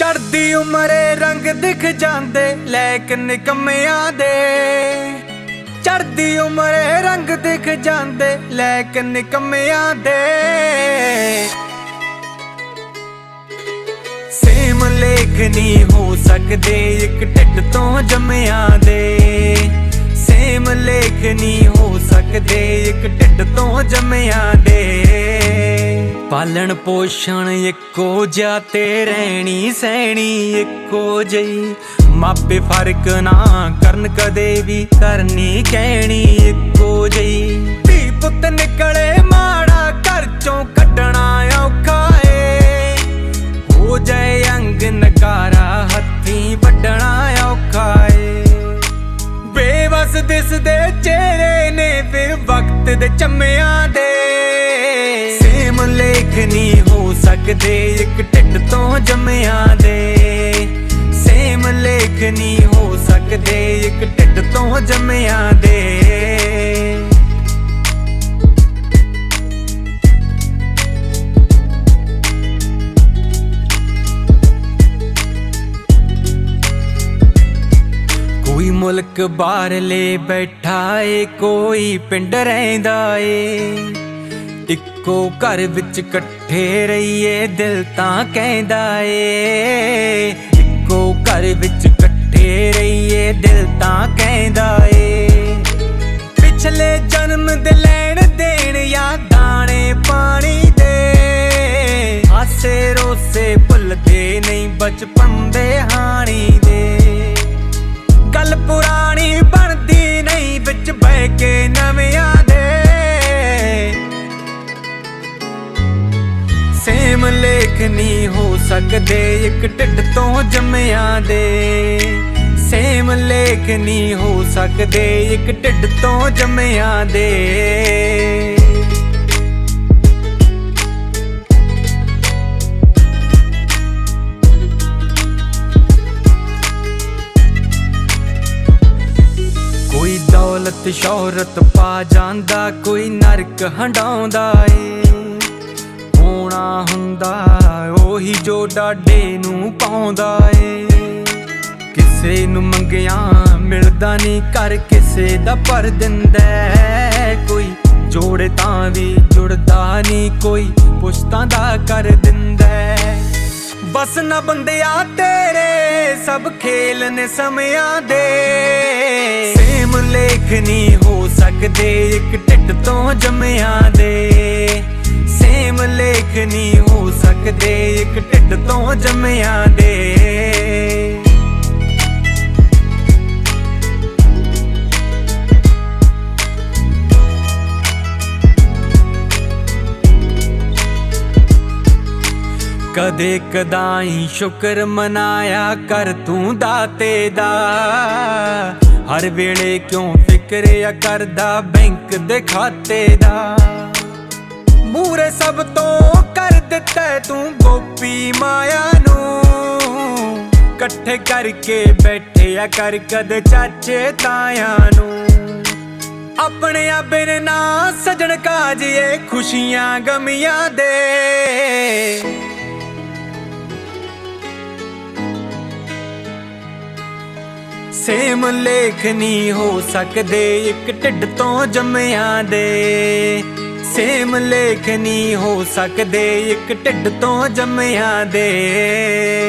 चढ़दी उमरे रंग दिख जांदे लैक निकम्मियां दे। चढ़दी उमरे रंग दिख जांदे लैक निकम्मियां दे। सेम लेख नहीं हो सकदे इक ढिड तो जम्मियां दे। सेम लेख नहीं हो सकदे इक ढिड तो जम्मियां दे। पालन पोषण इक्को जिहा ते रहनी सहनी इक्को जही। मापे फर्क ना करन कदे भी करनी कहनी इक्को जही। धी पुत निकले माड़ा घर चों कड्डना औखा ए। हो जाए अंग नकारा हत्थी वड्डना औखा ए। बेबस दिसदे चेहरे ने फिर वक्त दे चम्मियां दे। सेम लेख नहीं हो सकदे इक ढिड तो जम्मियां दे। सेम लेख नहीं हो सकदे इक ढिड तो जम्मियां दे। कोई मुल्क बाहरले बैठा ए कोई पिंड रहिंदा ए। इक्को घर विच कट्ठे रहिए दिल तां कहंदा ए। इक्को घर विच कट्ठे रहिए दिल तां कहंदा ए। पिछले जन्म दे लैण देण या दाणे पानी दे। हासे रोसे भुलदे नहीं बचपन दे हानी दे। गल पुरानी बनदी नहीं विच बह के नवियां दे। सेम लेख नहीं हो सकदे इक ढिड तो जम्मियां दे। सेम लेख नहीं हो सकदे इक ढिड तो जम्मियां दे। कोई दौलत शोहरत पा जांदा कोई नरक हंडाउंदा ए। होना हुंदा ओही जो डाडे नूं पाउंदा ए। किसे नूं मंगिया मिलदा नहीं कर किसे दा भर दिंदा है। कोई जोड़े तां भी जुड़दा नहीं कोई पुश्तां दा कर दिंदा है। बस ना बंदिया तेरे सब खेल ने समयां दे। सेम लेख नहीं हो सकदे इक ढिड तो जम्मियां दे। सेम लेख नहीं हो सकदे इक ढिड तो जम्मियां दे। कदे कदाई शुक्र मनाया कर तू दाते दा। हर वेले क्यों फिक्र या करदा बैंक दे खाते दा। मूरे सब तो कर दिता तू गोपी माया नू। कट्ठे करके बैठे या कर कद चाचे ताया नू। अपने बिन ना सजन काजिए खुशियां गमियां दे। सेम लेख नहीं हो सकदे इक ढिड तो जम्मियां दे। सेम लेख नहीं हो सकदे इक ढिड तो जम्मियां दे।